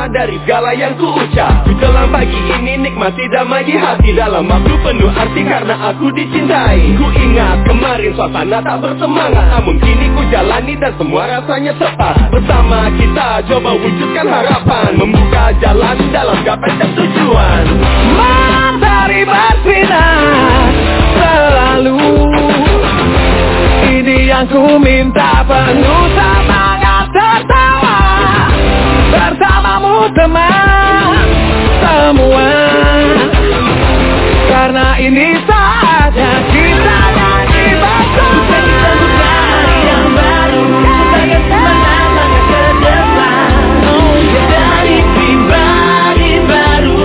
makna dari segala yang ku ucap. Ku dalam pagi ini nikmati damai di hati, dalam waktu penuh arti karena aku dicintai. Ku ingat kemarin suasana tak bersemangat, namun kini ku jalani dan semua rasanya tepat. Bersama kita coba wujudkan harapan, membuka jalan dalam gapai dan tujuan. Matahari bersinar selalu, ini yang ku minta, penuh semangat tertawa. Bersamamu teman semua, karena ini saatnya kita nyanyi bersama. Buka hari yang baru, sebagai semangat ke depan. Dari pribadi baru,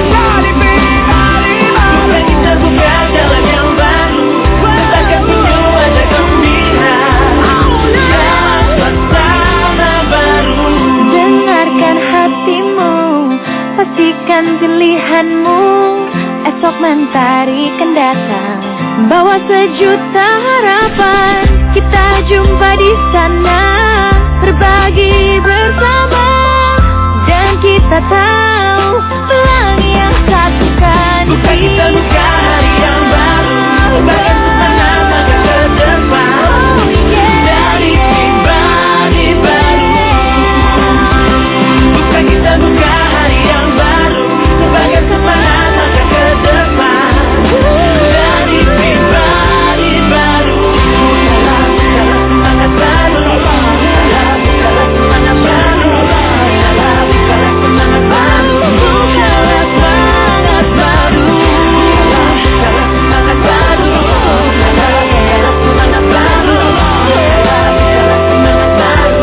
bukan kita buka jalan yang baru, takkan senyum wajah gembira dalam suasana baru. Dengarkan hatimu, pastikan pilihanmu. Esok mentari akan datang, bawa sejuta harapan. Kita jumpa di sana, berbagi bersama. Dan kita tahu pelangi yang satukan Bukan kita buka hari yang baru, sebagai semangat ke depan. Dari pribadi baru, bukan kita buka hari yang baru, sebagai semangat ke depan. Dari pribadi baru, bukalah semangat baru, bukalah semangat baru, bukalah semangat baru, bukalah semangat baru, bukalah semangat baru, bukalah semangat baru, bukalah semangat baru.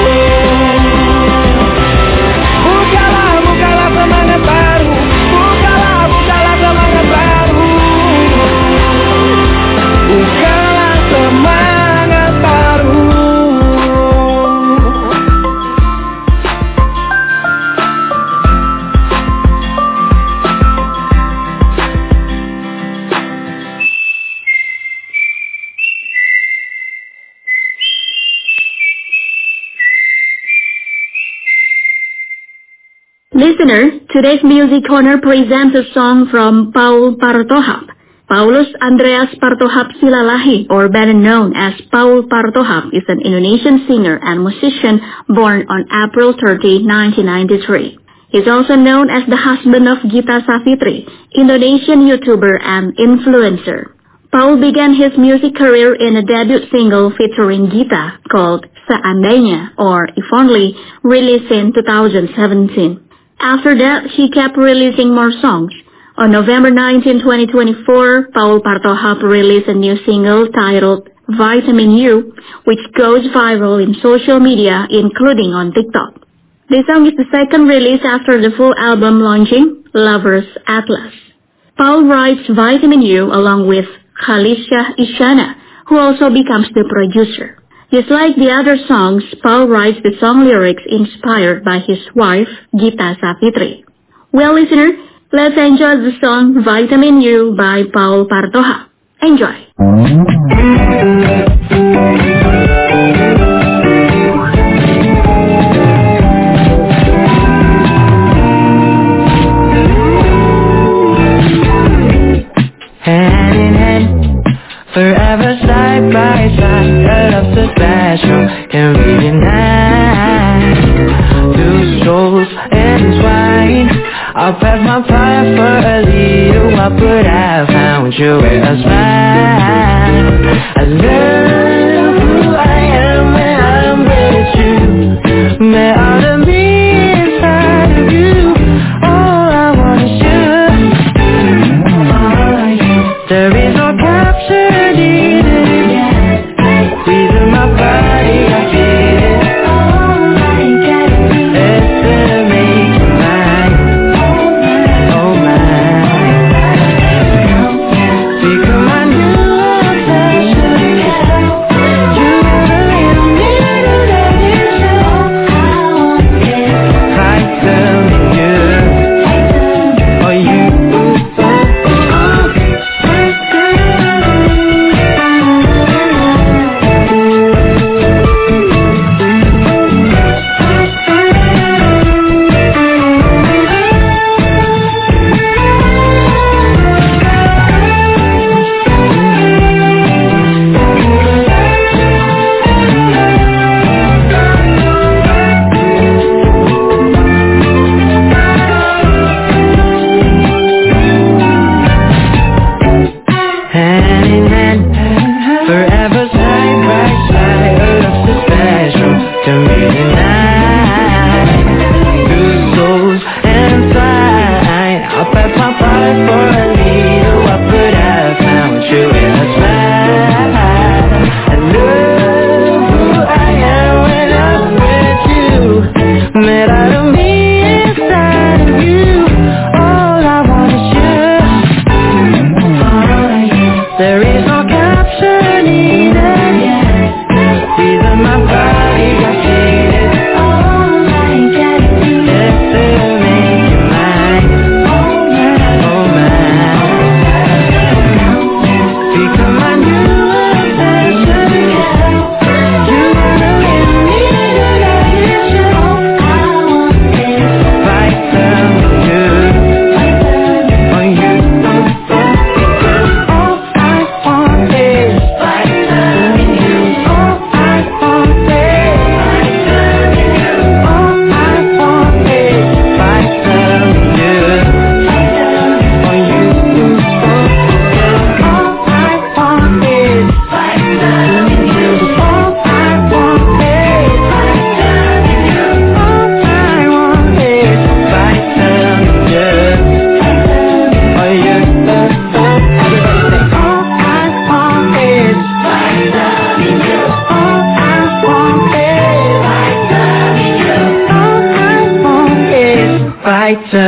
Bukalah, bukalah semangat baru, bukalah, bukalah semangat baru, bukalah semangat baru. Listener, today's Music Corner presents a song from Paul Partohap. Paulus Andreas Partohap Silalahi, or better known as Paul Partohap, is an Indonesian singer and musician born on April 30, 1993. He's also known as the husband of Gita Savitri, Indonesian YouTuber and influencer. Paul began his music career in a debut single featuring Gita called Seandainya, or If Only, released in 2017. After that, he kept releasing more songs. On November 19, 2024, Paul Partohap released a new single titled Vitamin U, which goes viral in social media, including on TikTok. This song is the second release after the full album launching, Lover's Atlas. Paul writes Vitamin U along with Khalisha Isyana, who also becomes the producer. Just like the other songs, Paul writes the song lyrics inspired by his wife, Gita Savitri. Well, listener, let's enjoy the song Vitamin U by Paul Partohap. Enjoy! Hand in hand, forever side by side. Love so special, can reunite. Two souls entwined. I'll pass my fire for a little while, but I found you with a smile. I love who I am when I'm with you. Met all of me inside of you. All I want is you. There is no capture needed. Breathing my body, I feel it. Estimate your mind. Oh mine. Become my new obsession.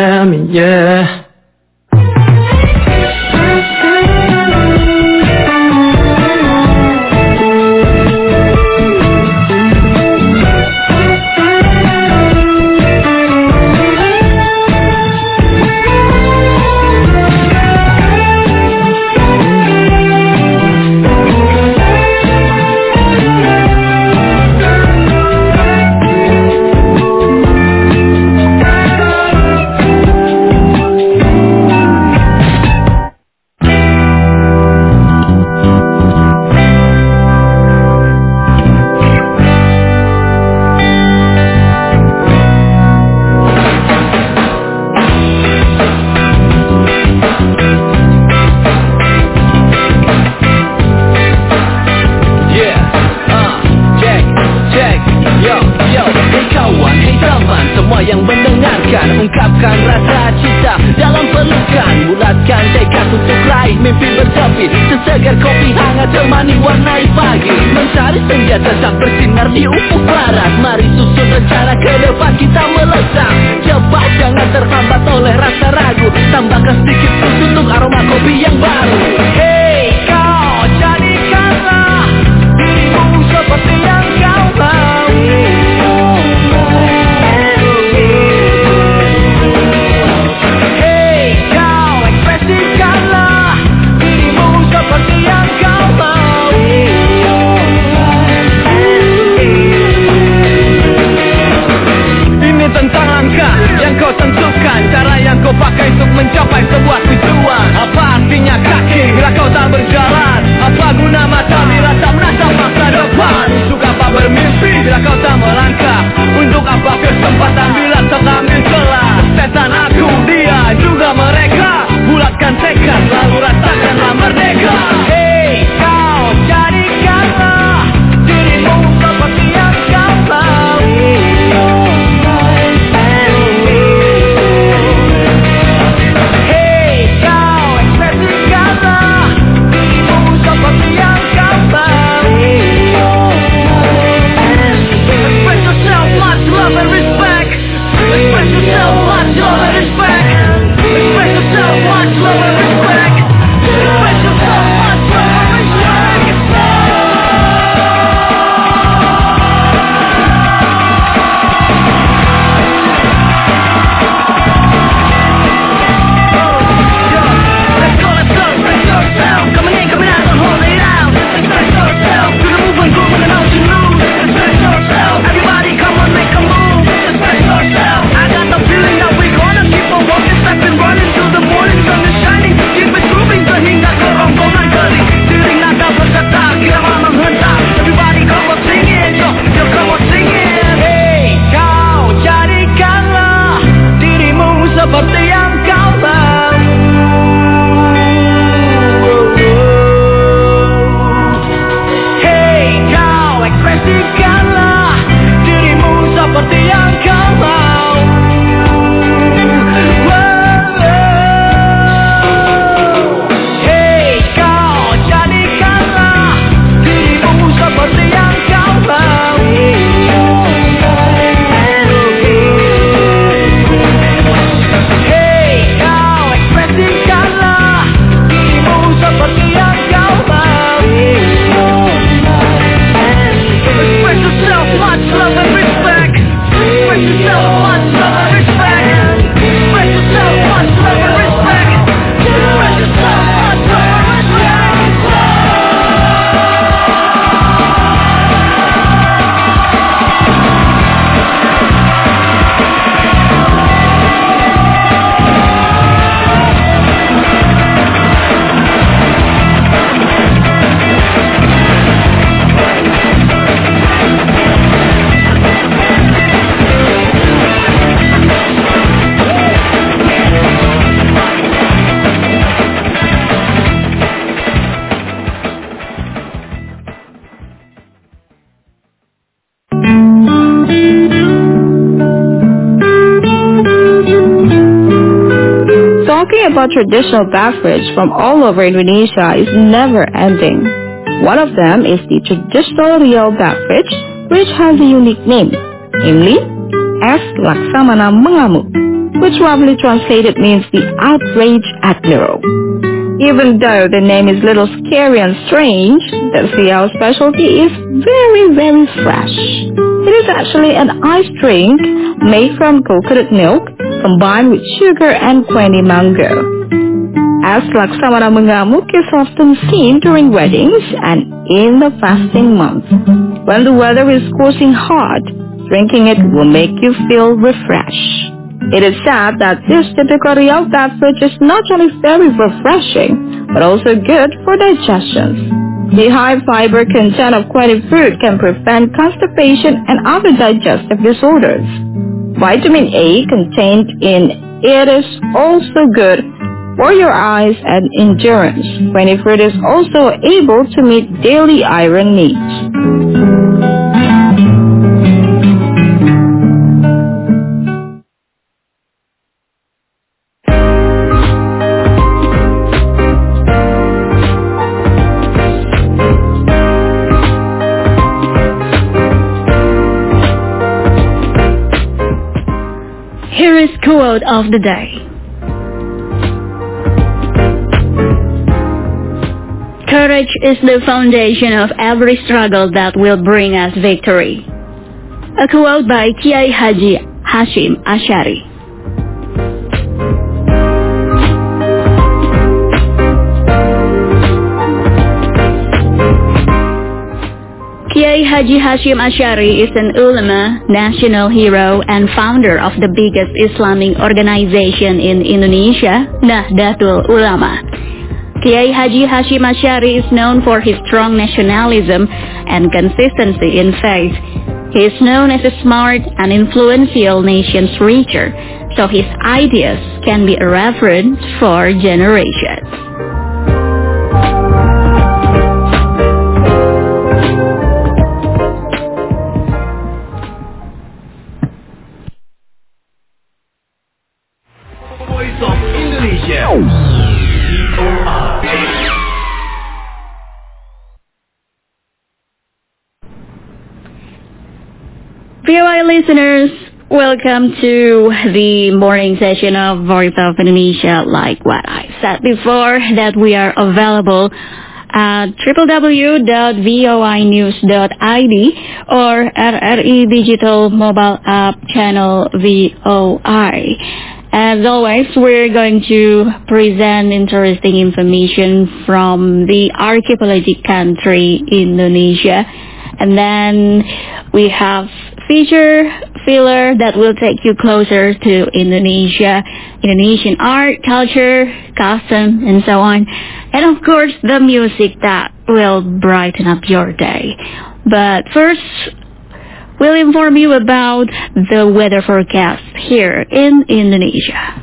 tell me, yeah. Ungkapkan rasa cinta dalam pelukan, bulatkan tekad untuk raih mimpi bertepi. Sesegar kopi hangat temani warnai pagi, mencari senja tetap bersinar di ufuk barat. Mari susun rencana ke depan kita melesat cepat, jangan terhambat oleh rasa ragu. Tambahkan sedikit plus untuk aroma kopi yang baru. Hey kau, jadikanlah dirimu seperti yang kau mau. Yang kau tentukan, cara yang kau pakai untuk mencapai sebuah tujuan. Apa artinya kaki bila kau tak berjalan? Apa guna mata bila tak menatap masa depan? Untuk apa bermimpi bila kau tak melangkah? Untuk apa kesempatan bila tak ambil celah? Setan aku, dia juga mereka. Bulatkan tekad lalu rasakanlah merdeka. Hey kau, jadikanlah dirimu seperti yang kau mau. About traditional beverage from all over Indonesia is never ending. One of them is the traditional Riau beverage, which has a unique name, namely Es Laksamana Mengamuk. which roughly translated means the outraged admiral. Even though the name is a little scary and strange, the Siao specialty is very, very fresh. It is actually an ice drink made from coconut milk combined with sugar and queni mango. As Laksamana Mengamuk is often seen during weddings and in the fasting month. When the weather is scorching hot, drinking it will make you feel refreshed. It is said that this typical Riau beverage is not only very refreshing, but also good for digestion. The high fiber content of queni fruit can prevent constipation and other digestive disorders. Vitamin A contained in it is also good for your eyes and endurance. Queni fruit is also able to meet daily iron needs. Here is quote of the day. Courage is the foundation of every struggle that will bring us victory. A quote by Kiai Haji Hashim Ash'ari. Kiai Haji Hashim Ash'ari is an ulama, national hero, and founder of the biggest Islamic organization in Indonesia, Nahdlatul Ulama. Kiai Haji Hashim Ash'ari is known for his strong nationalism and consistency in faith. He is known as a smart and influential nation's reacher, so his ideas can be a reference for generations. VOA listeners, welcome to the morning session of Voice of Indonesia. Like what I said before, that we are available at www.voinews.id or RRI Digital Mobile App Channel VOI. As always, we're going to present interesting information from the archipelagic country Indonesia. And then we have feature filler that will take you closer to Indonesia, Indonesian art, culture, custom, and so on. And of course, the music that will brighten up your day. But first, we'll inform you about the weather forecast here in Indonesia.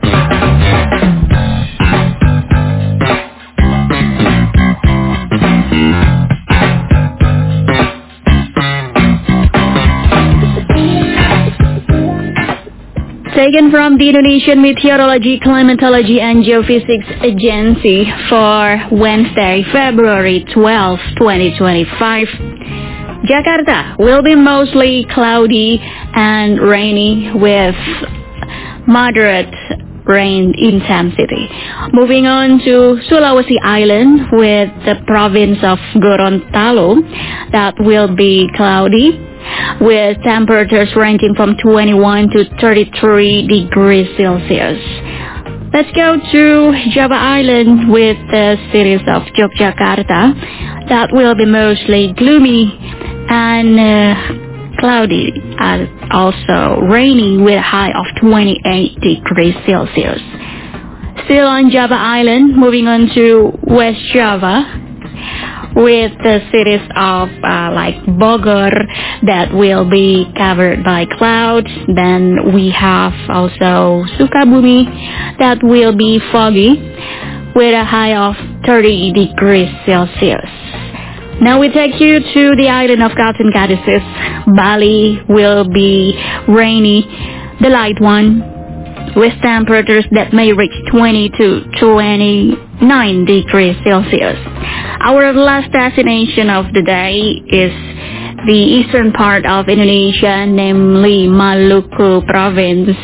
Taken from the Indonesian Meteorology, Climatology and Geophysics Agency for Wednesday, February 12, 2025. Jakarta will be mostly cloudy and rainy with moderate rain intensity. Moving on to Sulawesi Island with the province of Gorontalo, that will be cloudy with temperatures ranging from 21 to 33 degrees Celsius. Let's go to Java Island with the cities of Yogyakarta. That will be mostly gloomy and cloudy and also rainy with a high of 28 degrees Celsius. Still on Java Island, moving on to West Java with the cities of like Bogor that will be covered by clouds. Then we have also Sukabumi that will be foggy with a high of 30 degrees Celsius. Now we take you to the island of Katin Kadisis. Bali will be rainy, the light one, with temperatures that may reach 20 to 29 degrees Celsius. Our last destination of the day is the eastern part of Indonesia, namely Maluku province.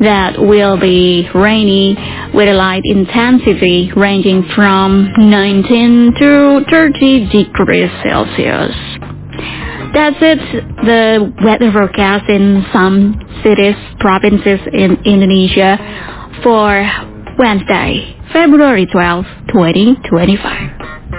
that will be rainy with a light intensity ranging from 19 to 30 degrees Celsius. That's it, the weather forecast in some cities, provinces in Indonesia for Wednesday, February 12, 2025.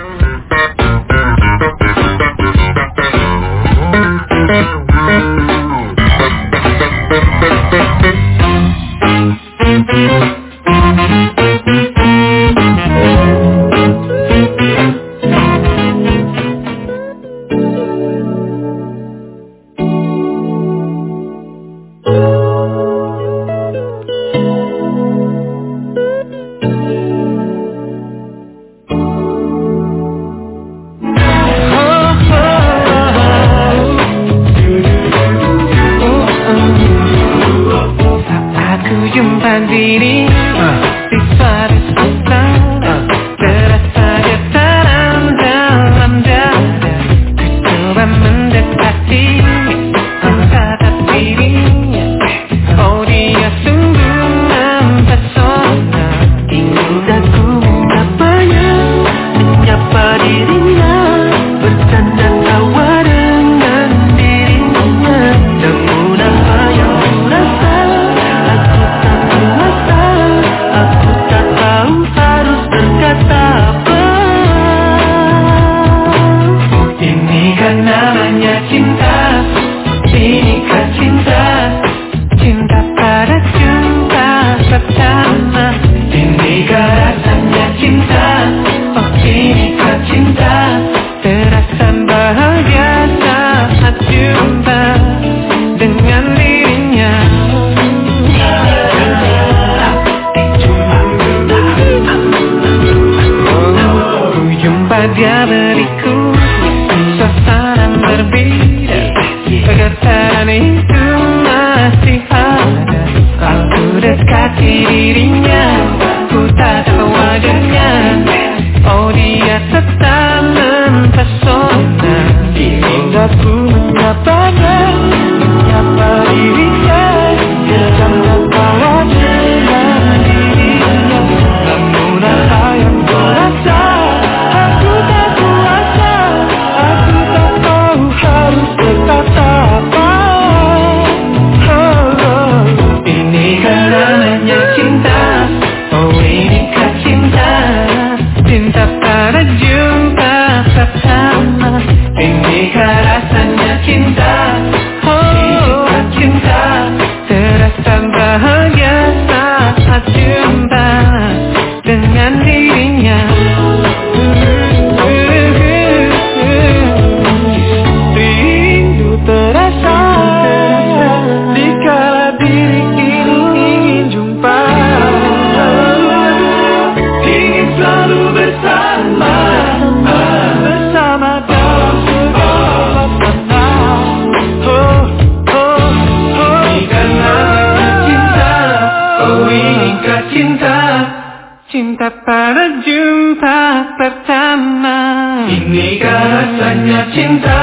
Cinta pada jumpa pertama. Inikah rasanya cinta?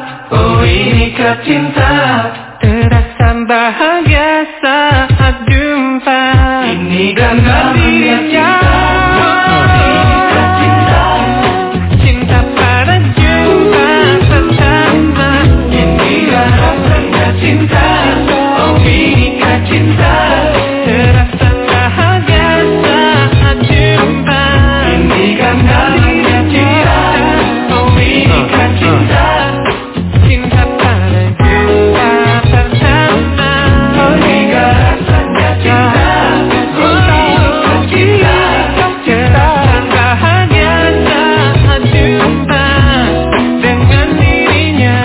Oh inikah cinta? Terasa bahagia saat jumpa. Inikah namanya cinta? Inikah cinta? Cinta pada jumpa pertama. Inikah rasanya cinta? Oh inikah cinta? Terasa bahagia saat jumpa. Inikah namanya cinta? Oh inikah cinta? Cinta pada jumpa pertama. Oh inikah rasanya cinta? Oh inikah cinta? Terasa bahagia saat jumpa dengan dirinya.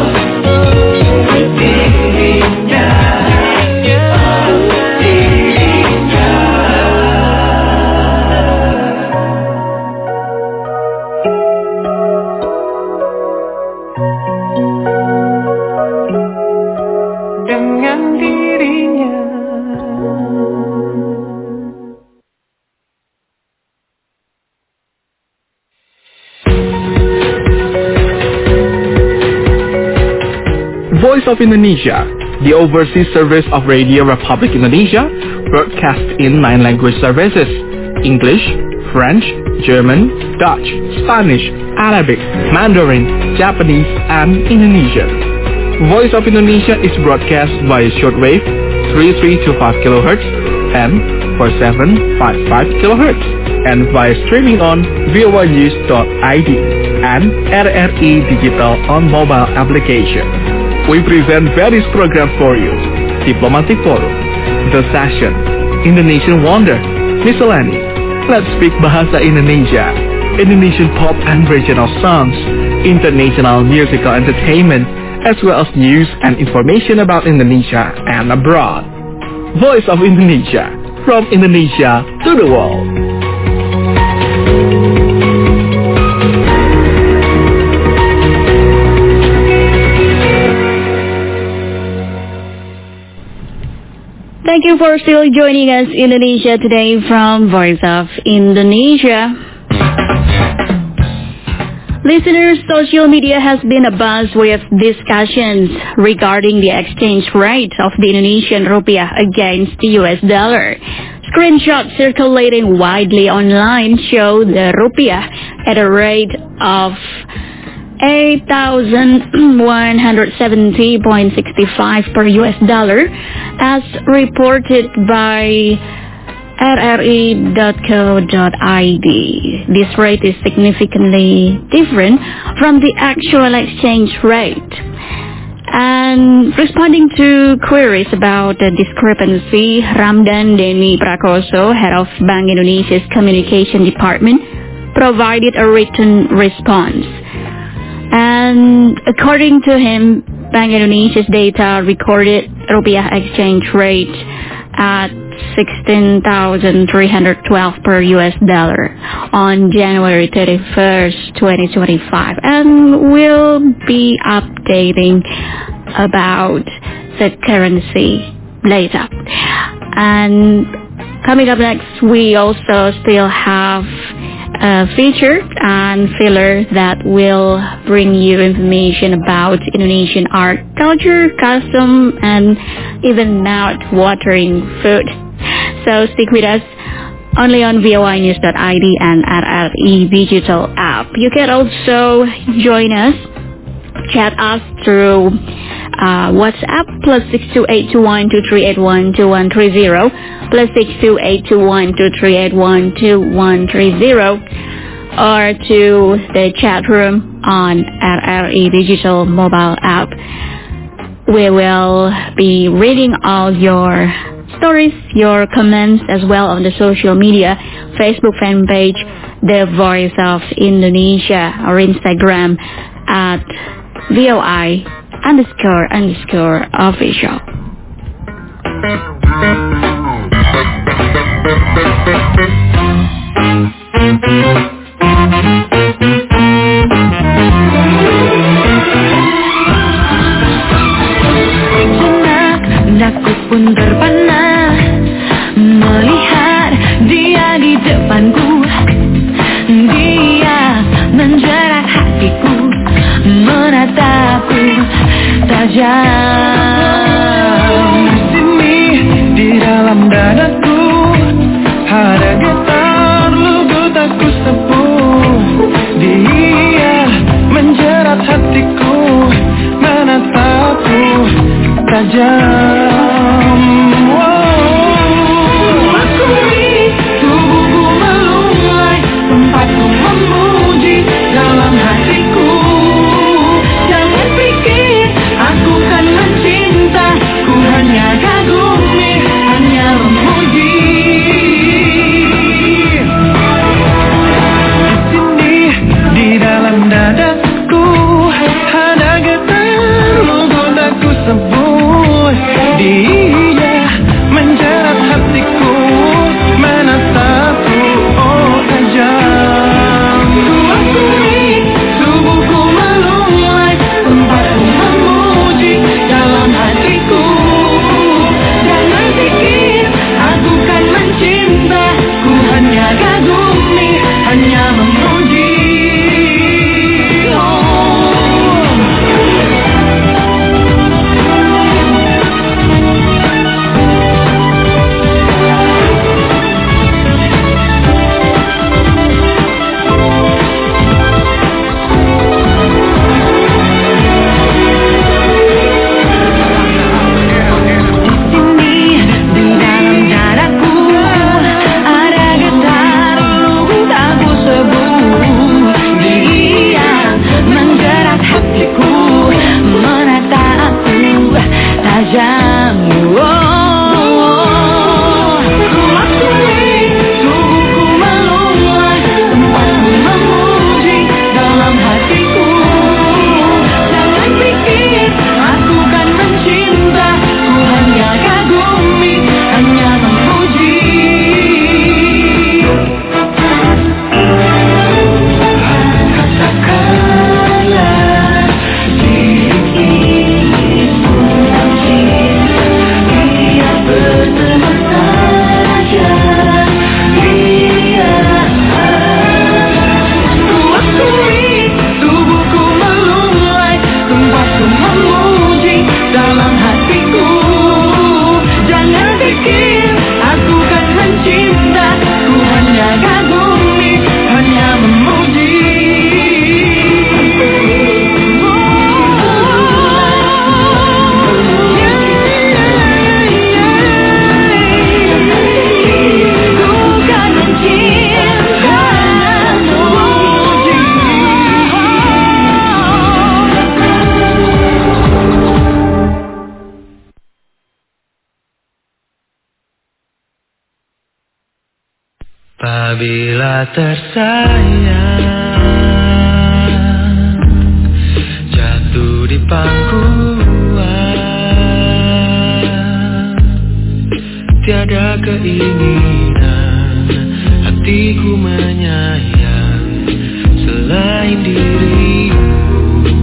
Dengan dirinya. Voice of Indonesia, the overseas service of Radio Republic Indonesia, broadcasts in 9 language services: English, French, German, Dutch, Spanish, Arabic, Mandarin, Japanese, and Indonesian. Voice of Indonesia is broadcast via shortwave 3325 kHz and 4755 kHz and via streaming on voanews.id and RRI Digital on mobile application. We present various programs for you: Diplomatic Forum, The Session, Indonesian Wonder, Miscellany, Let's Speak Bahasa Indonesia, Indonesian pop and regional songs, international musical entertainment, as well as news and information about Indonesia and abroad. Voice of Indonesia, from Indonesia to the world. Thank you for still joining us, Indonesia Today from Voice of Indonesia. Listeners, social media has been abuzz with discussions regarding the exchange rate of the Indonesian rupiah against the US dollar. Screenshots circulating widely online show the rupiah at a rate of 8,170.65 per US dollar, as reported by rri.co.id. This rate is significantly different from the actual exchange rate. And responding to queries about the discrepancy, Ramdan Deni Prakoso, head of Bank Indonesia's communication department, provided a written response. And according to him, Bank Indonesia's data recorded rupiah exchange rate at 16,312 per US dollar on January 31st, 2025, and we'll be updating about the currency later. And coming up next, we also still have a feature and filler that will bring you information about Indonesian art, culture, custom, and even mouth-watering food. So stick with us only on voanews.id and RRI Digital app. You can also join us, chat us through WhatsApp +6282123812130 +6282123812130 or to the chat room on RRI Digital mobile app. We will be reading all your stories, your comments, as well on the social media, Facebook fan page, The Voice of Indonesia, or Instagram at VOI__official. Benakku pun terpana melihat dia di depanku. Dia menjerat hatiku, menatapku tajam. Di sini di dalam dadaku ada getar lugu tak kusepuh. Dia menjerat hatiku, menatapku tajam. Dalam hatiku, jangan pikir aku kan mencintai. Apabila tersayang jatuh di pangkuan, tiada keinginan hatiku menyayang selain dirimu.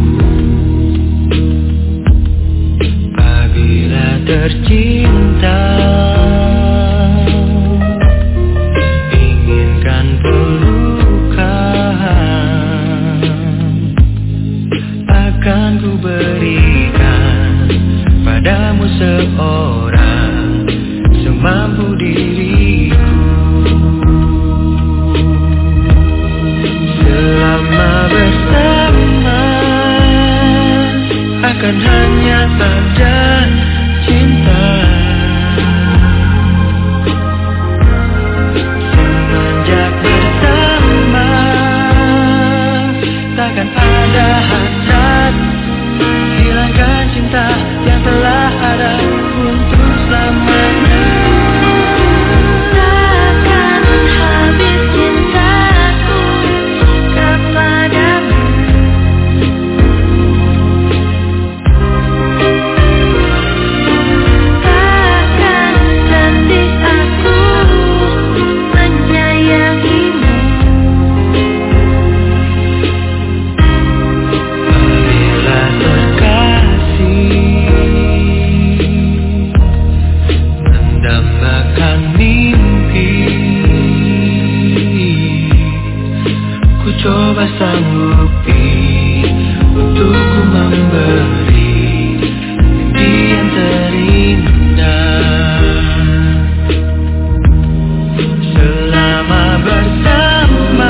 Apabila tercinta akan ku berikan padamu seorang semampu diriku. Selama bersama akan hanya ada cinta. Semenjak bersama takkan ada hasrat, hilangkan cinta yang telah ada untuk selamanya. Takkan habis cintaku kepadamu. Takkan letih aku menyayangimu. Apabila terkasih mendambakan mimpi, ku coba sanggupi untuk ku memberi mimpi yang terindah. Selama bersama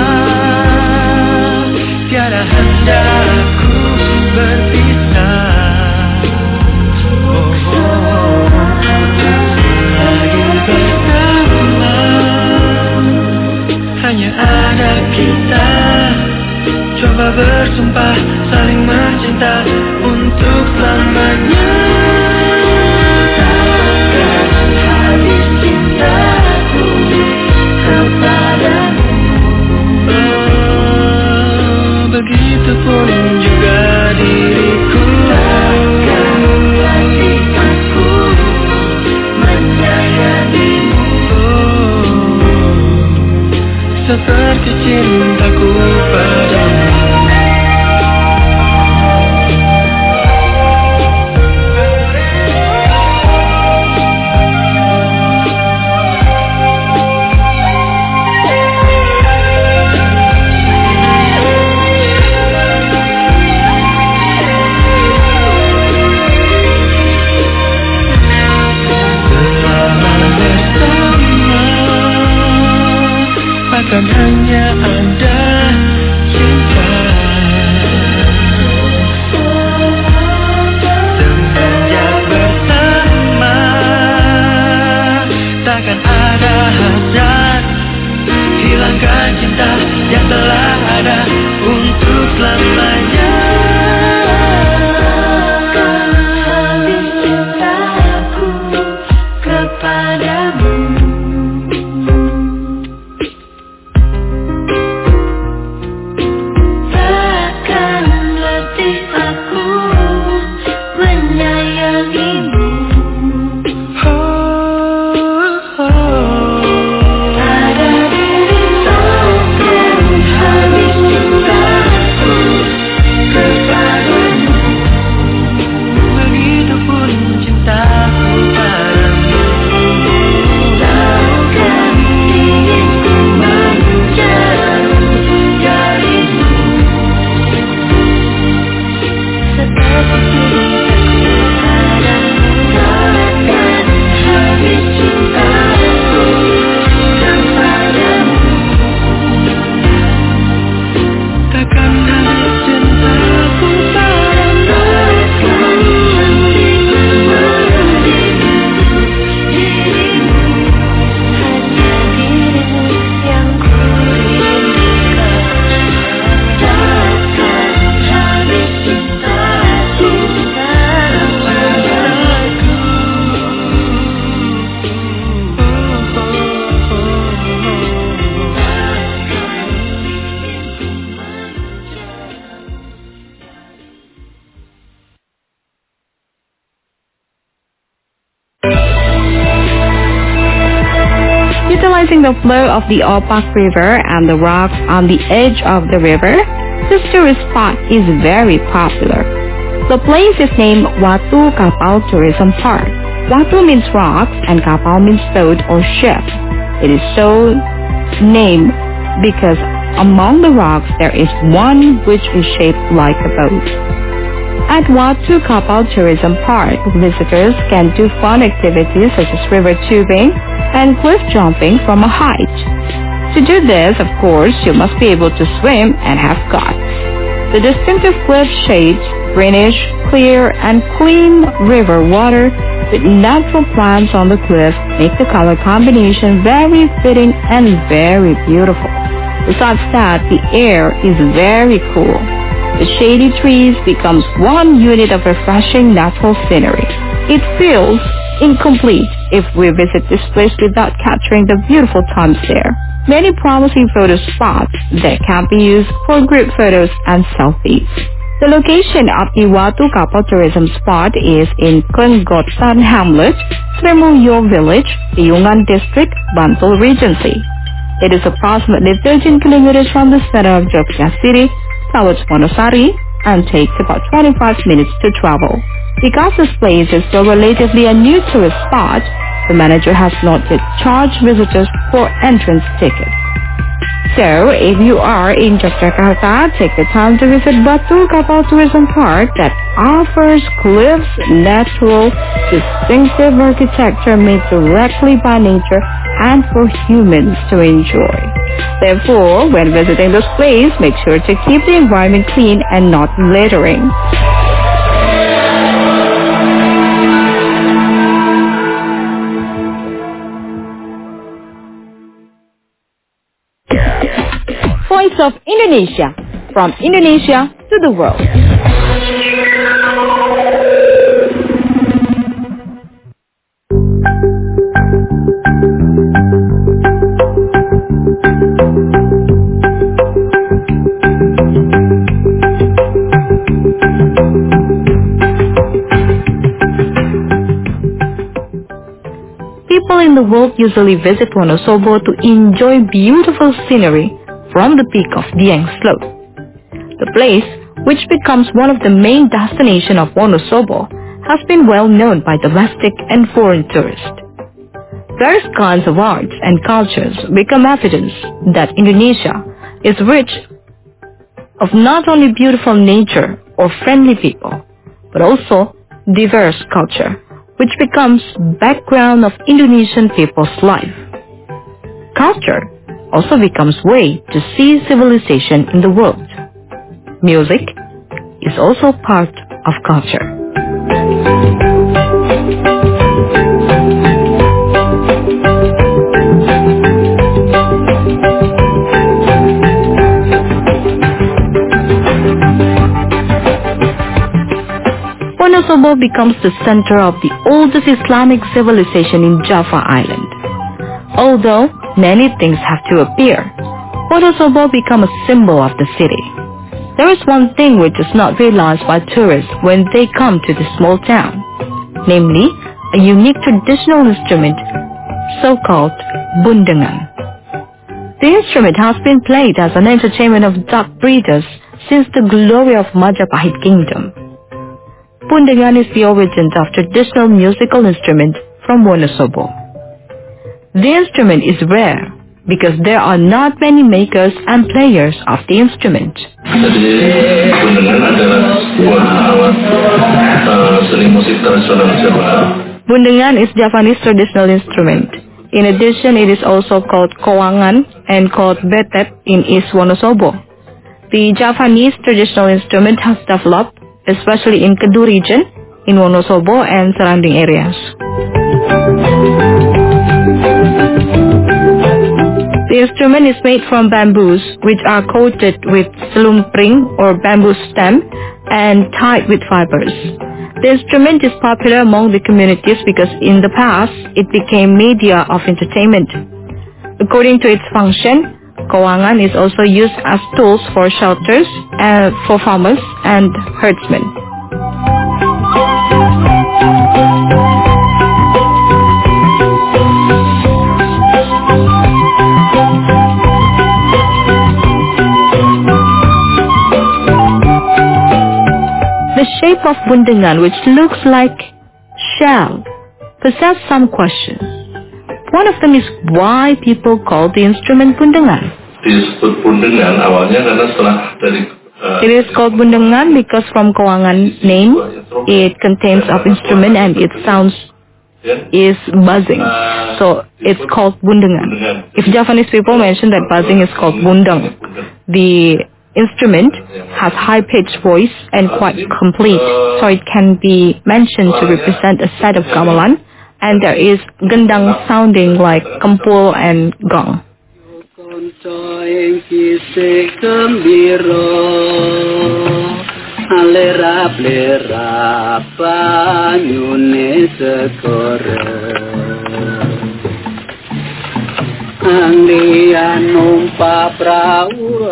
tiada hendakku berpisah. Selagi bersama hanya ada kita. Coba bersumpah saling mencinta untuk selamanya. Takkan habis cintaku kepadamu. Begitupun juga diriku. Takkan letih aku menyayangimu. Seperti cintaku padamu. Akan hanya ada cinta. Semenjak bersama takkan ada hasrat, hilangkan cinta yang telah ada untuk selamanya. Takkan habis cintaku kepadamu. the flow of the Opak River and the rocks on the edge of the river, this tourist spot is very popular. The place is named Watu Kapal Tourism Park. Watu means rocks and Kapal means boat or ship. It is so named because among the rocks there is one which is shaped like a boat. At Watu Kapal Tourism Park, visitors can do fun activities such as river tubing and cliff jumping from a height. To do this, of course, you must be able to swim and have guts. The distinctive cliff shades, greenish, clear, and clean river water with natural plants on the cliff make the color combination very fitting and very beautiful. Besides that, the air is very cool. The shady trees becomes one unit of refreshing natural scenery. It feels incomplete if we visit this place without capturing the beautiful times there. Many promising photo spots that can be used for group photos and selfies. The location of the Watu Kapal Tourism Spot is in Kenggotan Hamlet, Srimulyo Village, Piungan District, Bantul Regency. It is approximately 13 kilometers from the center of Jogja City towards Wonosari and takes about 25 minutes to travel. Because this place is still relatively a new tourist spot, the manager has not yet charged visitors for entrance tickets. So, if you are in Yogyakarta, take the time to visit Watu Kapal Tourism Park that offers cliffs, natural, distinctive architecture made directly by nature and for humans to enjoy. Therefore, when visiting this place, make sure to keep the environment clean and not littering. Voice of Indonesia, from Indonesia to the world. People in the world usually visit Wonosobo to enjoy beautiful scenery from the peak of Dieng Slope. The place, which becomes one of the main destinations of Wonosobo, has been well known by domestic and foreign tourists. Various kinds of arts and cultures become evidence that Indonesia is rich of not only beautiful nature or friendly people, but also diverse culture, which becomes background of Indonesian people's life. Culture also becomes way to see civilization in the world. Music is also part of culture. Wonosobo becomes the center of the oldest Islamic civilization in Java Island. Although many things have to appear, Wonosobo becomes a symbol of the city. There is one thing which is not realized by tourists when they come to this small town, namely a unique traditional instrument, so-called bundengan. The instrument has been played as an entertainment of duck breeders since the glory of Majapahit Kingdom. Bundengan is the origin of traditional musical instrument from Wonosobo. The instrument is rare because there are not many makers and players of the instrument. Jadi bundengan adalah sebuah alat seni musik tradisional Jawa. Bundengan is Javanese traditional instrument. In addition, it is also called kowangan and called betep in East Wonosobo. The Javanese traditional instrument has developed especially in Kedu region, in Wonosobo and surrounding areas. The instrument is made from bamboos, which are coated with selumpring or bamboo stem and tied with fibers. The instrument is popular among the communities because in the past, it became media of entertainment. According to its function, kowangan is also used as tools for shelters for farmers and herdsmen. of bundengan, which looks like shell, possess some questions. One of them is why people call the instrument bundengan. Disebut bundengan awalnya karena setelah dari It is called bundengan because from Kawangan name, it contains of instrument and its sounds is buzzing. So it's called bundengan. If Javanese people mention that buzzing is called bundang, the instrument has high-pitched voice and quite complete, so it can be mentioned to represent a set of gamelan, and there is gendang sounding like kempul and gong. Andian numpa prau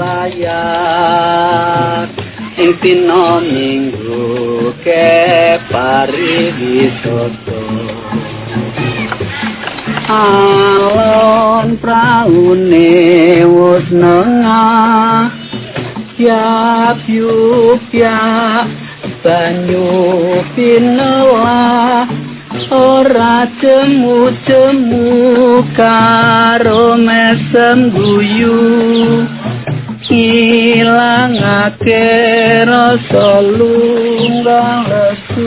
layar ing dina Minggu ke pariwisata alon praune wis nengah yap-yup-ya banyu pinawa ora cemu-cemu karo mesem guyu ilangake rasa lunggang lesu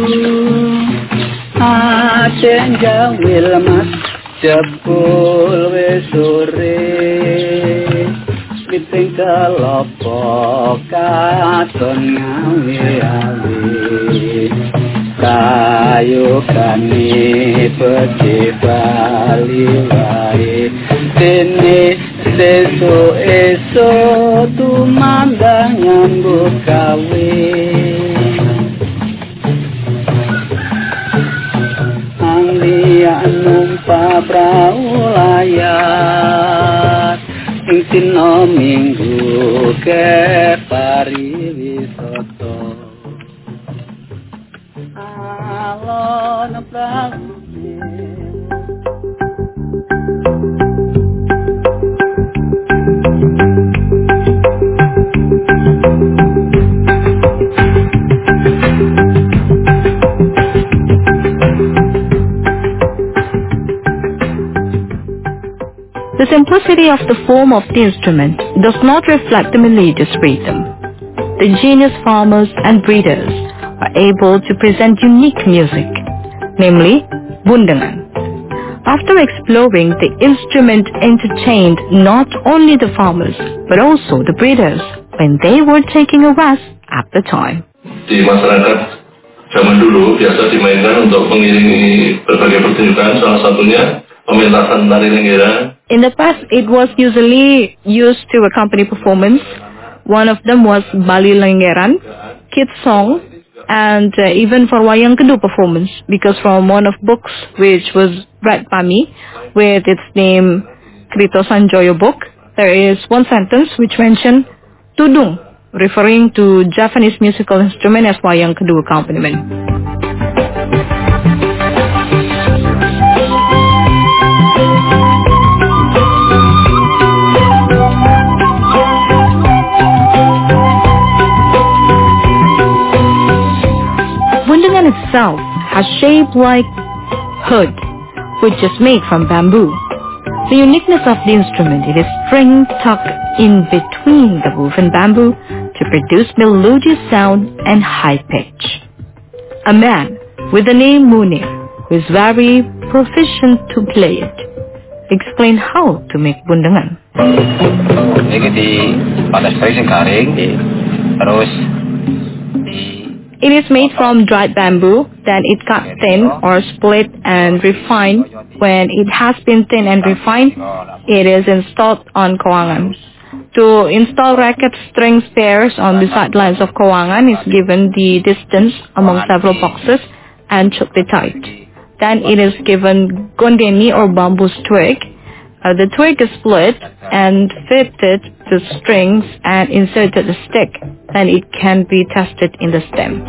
aten jawil mas jebul wis sore piting kelopo katon ngawi-awi kayu kani peci bali wae dene seso tumandang nyambut gawe anglian numpa prau layar ing dina Minggu ke pariwisata alon praune. The simplicity of the form of the instrument does not reflect the melodious rhythm. The genius farmers and breeders are able to present unique music, namely bundengan. After exploring, the instrument entertained not only the farmers but also the breeders when they were taking a rest at the time. Di masyarakat zaman dulu biasa dimainkan untuk mengiringi berbagai pertunjukan, salah satunya pementasan tari lenggeran. In the past, it was usually used to accompany performance. One of them was Bali Lenggeran, kids song, and even for Wayang Kedu performance, because from one of books which was read by me, with its name Krito Sanjoyo book, there is one sentence which mentioned tudung, referring to Javanese musical instrument as Wayang Kedu accompaniment. Bundengan itself has shape like hood, which is made from bamboo. The uniqueness of the instrument, it is string tucked in between the woven bamboo to produce melodious sound and high pitch. A man with the name Munir, who is very proficient to play it, explained how to make bundengan. Ini di panas sering garing, terus It is made from dried bamboo, then it cut thin or split and refined. When it has been thin and refined, it is installed on kawangan. To install racket string pairs on the sidelines of kawangan is given the distance among several boxes and chukti tight. Then it is given gondeni or bamboo twig. The twig is split and fitted to strings and inserted a stick. Then it can be tested in the stem.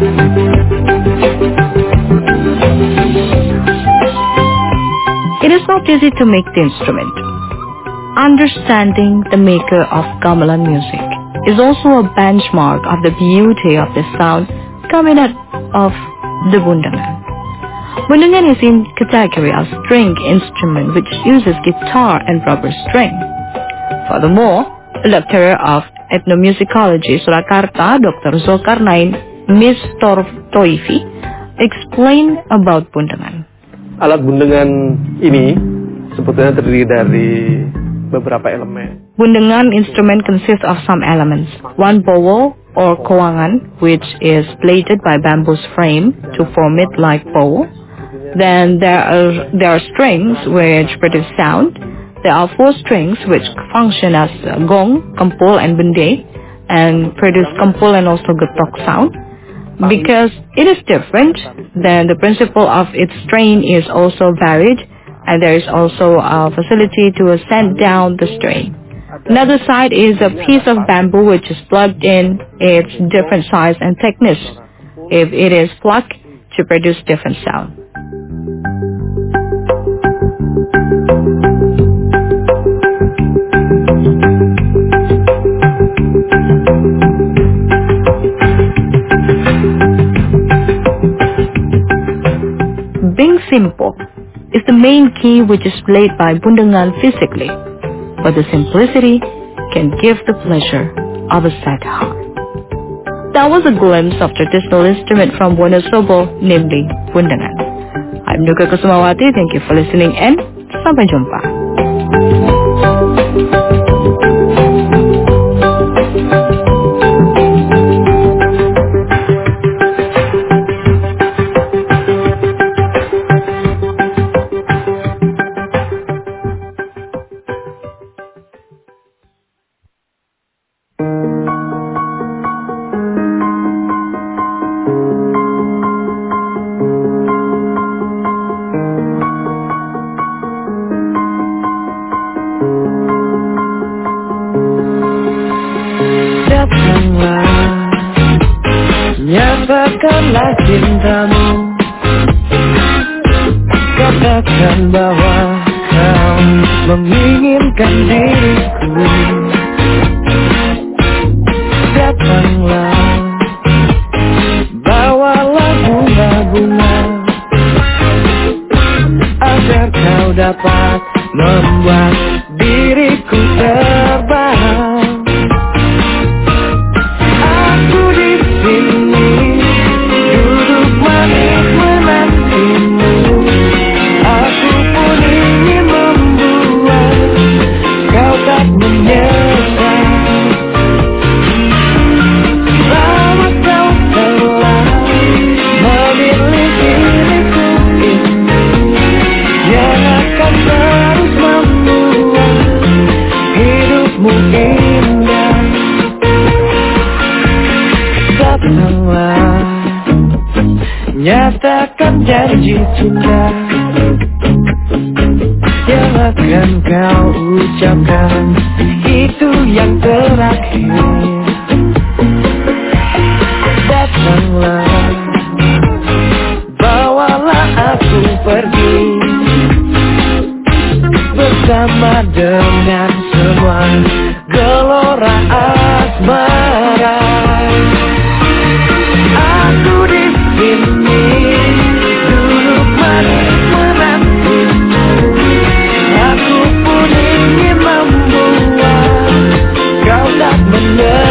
It is no not easy to make the instrument. Understanding the maker of gamelan music is also a benchmark of the beauty of the sound coming out of the bundangan. Bundangan is in category of string instrument which uses guitar and rubber string. Furthermore, a lecturer of ethnomusicology Surakarta, Dr. Zulkarnain Mistortoifi, explained about bundangan. Alat bundangan ini sebetulnya terdiri dari beberapa elemen. Bundangan instrument consists of some elements. One bowl or kowangan, which is plated by bamboo's frame to form it like bowl. Then there are strings which produce sound. There are 4 strings which function as gong, kampul, and bende, and produce kampul and also getok sound. Because it is different, then the principle of its strain is also varied, and there is also a facility to send down the strain. Another side is a piece of bamboo which is plugged in its different size and thickness. If it is plucked to produce different sound. Being simple is the main key which is played by bundangan physically, but the simplicity can give the pleasure of a sad heart. That was a glimpse of traditional instrument from Wonosobo, namely bundangan. I'm Nuka Kusumawati. Thank you for listening and sampai jumpa. Nyatakanlah cintamu, katakan bahwa kau menginginkan diriku. Datanglah, bawalah bunga-bunga, agar kau dapat membuat diriku terbang. Nyatakan janji cinta yang akan kau ucapkan, itu yang terakhir. Datanglah, bawalah aku pergi bersama dengan semua gelora asmara. Aku di sini duduk manis menantimu. Aku pun ingin membuat kau tak mendengar.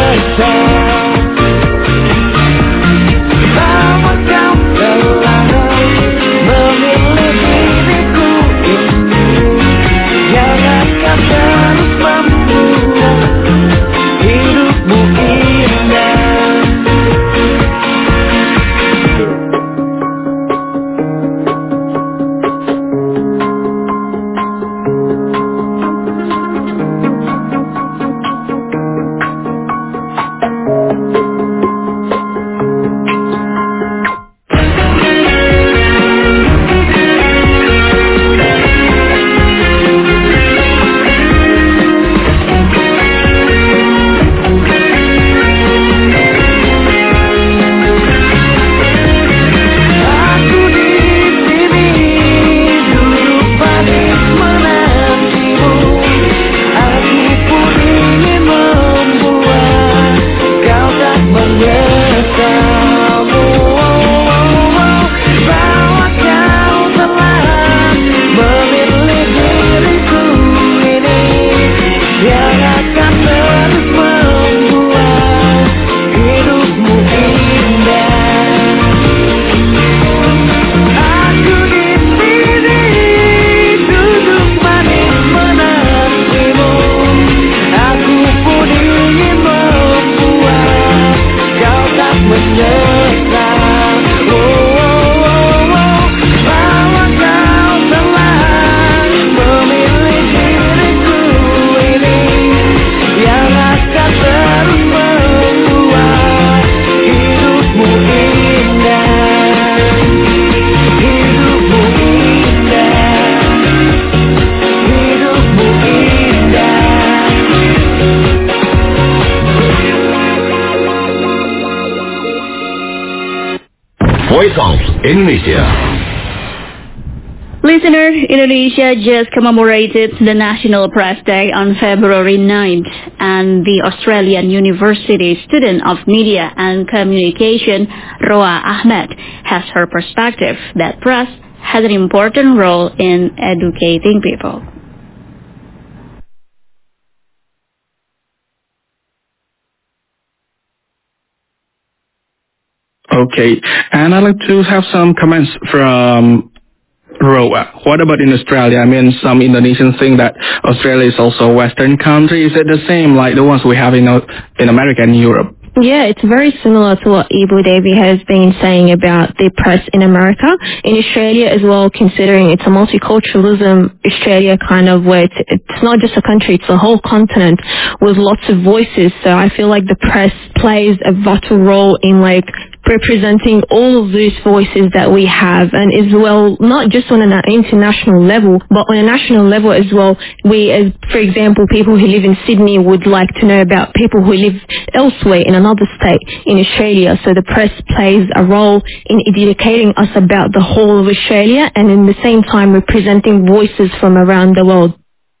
Voice of Indonesia. Listener, Indonesia just commemorated the National Press Day on February 9th, and the Australian University student of Media and Communication, Roa Ahmed, has her perspective that press has an important role in educating people. Okay, and I'd like to have some comments from Roa. What about in Australia? I mean, some Indonesians think that Australia is also a Western country. Is it the same like the ones we have in America and Europe? Yeah, it's very similar to what Ibu Devi has been saying about the press in America. In Australia as well, considering it's a multiculturalism Australia kind of where it's not just a country, it's a whole continent with lots of voices. So I feel like the press plays a vital role in like representing all of those voices that we have, and as well, not just on an international level, but on a national level as well. We, as for example, people who live in Sydney would like to know about people who live elsewhere in another state in Australia. So the press plays a role in educating us about the whole of Australia, and in the same time representing voices from around the world.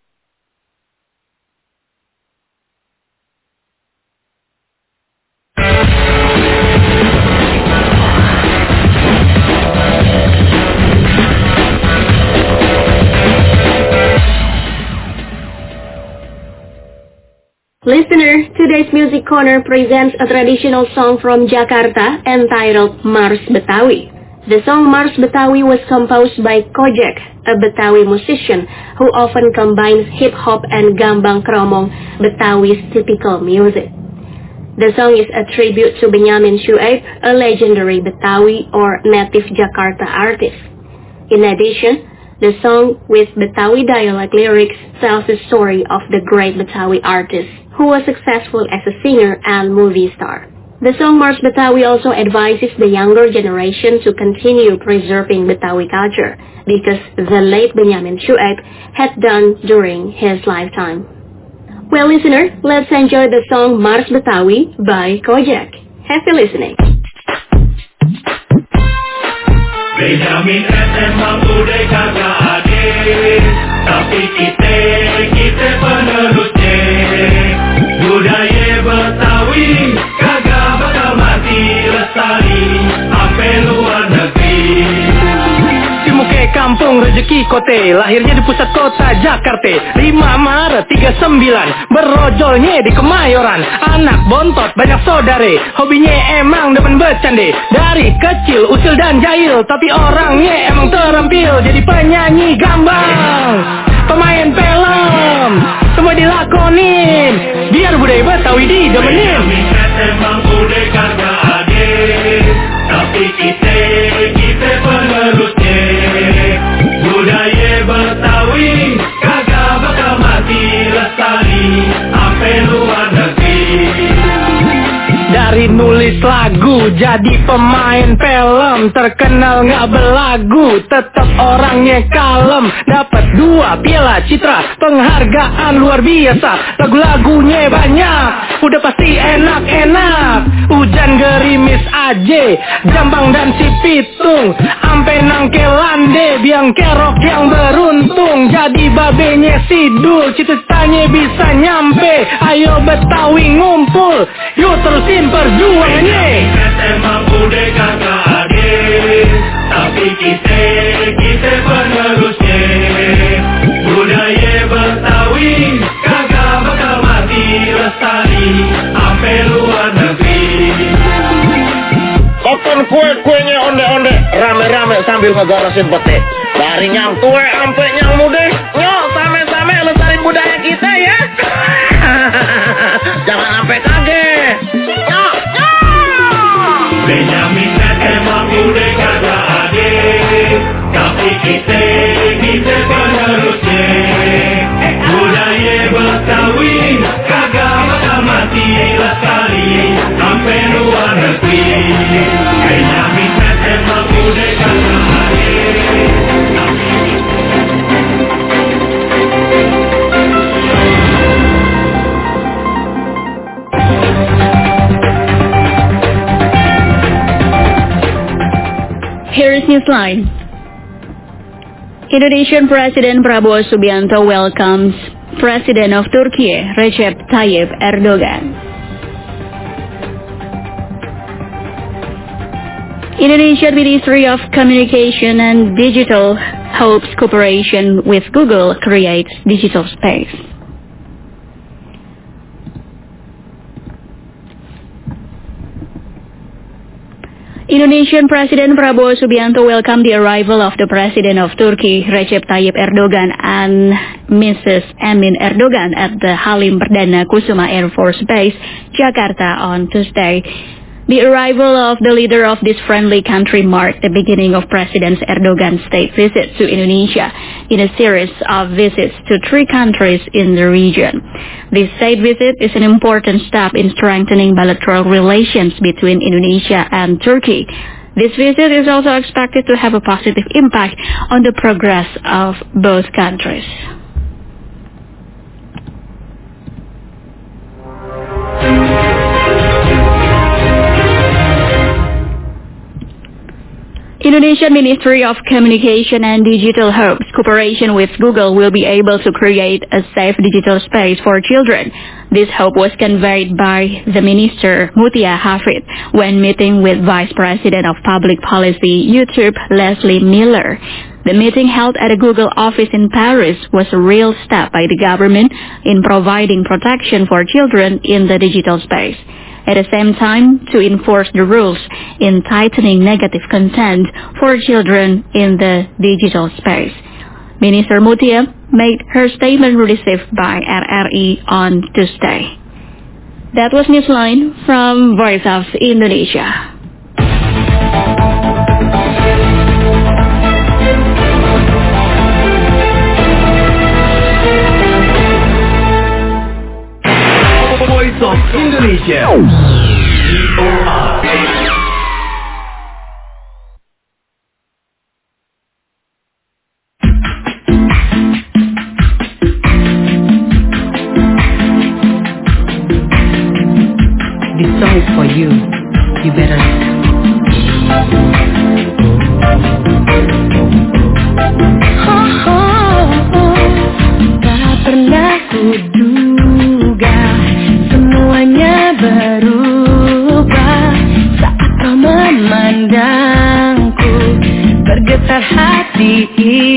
Listener, today's Music Corner presents a traditional song from Jakarta entitled Mars Betawi. The song Mars Betawi was composed by Kojek, a Betawi musician who often combines hip-hop and gambang kromong, Betawi's typical music. The song is a tribute to Benyamin Sueb, a legendary Betawi or native Jakarta artist. In addition, the song with Betawi dialect lyrics tells the story of the great Betawi artist who was successful as a singer and movie star. The song Mars Betawi also advises the younger generation to continue preserving Betawi culture because the late Benyamin Sueb had done during his lifetime. Well, listener, let's enjoy the song Mars Betawi by Kojek. Happy listening. Benyamin SMA udah kagak ada, tapi kita penerusnya. Budaya Betawi kagak bakal mati lestari sampai luar negeri. Di muka kampung rezeki kote, lahirnya di pusat kota Jakarta. 5 Maret 39, berojolnya di Kemayoran. Anak bontot banyak saudare, hobinya emang demen bercande. Dari kecil usil dan jahil, tapi orangnya emang terampil. Jadi penyanyi gambang, pemain film, semua dilakonin biar budaya Betawi didemenin. Emang udah kagak ada, tapi kita penerusnya. Budaya Betawi kagak bakal mati lestari sampai luar negeri. Dari nulis lagu jadi pemain film, terkenal nggak belagu, tetap orangnya kalem. Dapat 2 piala citra, penghargaan luar biasa. Lagu-lagunya banyak, udah pasti enak-enak. Hujan gerimis aja, Jambang dan si Pitung, ampe nangkelande, biang kerok yang beruntung. Jadi babenya Sidul, cita-citanya bisa nyampe. Ayo Betawi ngumpul, yuk terusin perjuangannya. Emang udah kagak ada, tapi kita penerusnya. Budaya Betawi kagak bakal mati lestari sampai luar negeri. Kokon kue-kuenya onde-onde, rame-rame sambil ngegorosin pete. Dari nyang tua sampai nyang muda, nyok same-same lestarin budaya kita ya. Jangan sampai kaget. Nyok, nyok. Benyamin emang udah kagak ada, tapi kita penerusnya. Budaya Betawi kagak bakal mati lestari sampai luar negeri. Benyamin emang udah kagak ada. Here is Newsline. Indonesian President Prabowo Subianto welcomes President of Turkey Recep Tayyip Erdogan. Indonesian Ministry of Communication and Digital hopes cooperation with Google creates digital space. Indonesian President Prabowo Subianto welcomed the arrival of the President of Turkey, Recep Tayyip Erdogan, and Mrs. Emin Erdogan at the Halim Perdana Kusuma Air Force Base, Jakarta on Tuesday. The arrival of the leader of this friendly country marked the beginning of President Erdogan's state visit to Indonesia in a series of visits to 3 countries in the region. This state visit is an important step in strengthening bilateral relations between Indonesia and Turkey. This visit is also expected to have a positive impact on the progress of both countries. Indonesian Ministry of Communication and Digital hopes cooperation with Google will be able to create a safe digital space for children. This hope was conveyed by the Minister Mutia Hafid when meeting with Vice President of Public Policy YouTube Leslie Miller. The meeting held at a Google office in Paris was a real step by the government in providing protection for children in the digital space. At the same time, to enforce the rules in tightening negative content for children in the digital space. Minister Mutia made her statement received by RRI on Tuesday. That was Newsline from Voice of Indonesia. Voice of Indonesia. This song is for you. You better Tak pernah kuduga semuanya berubah saat kau memandangku, bergetar hati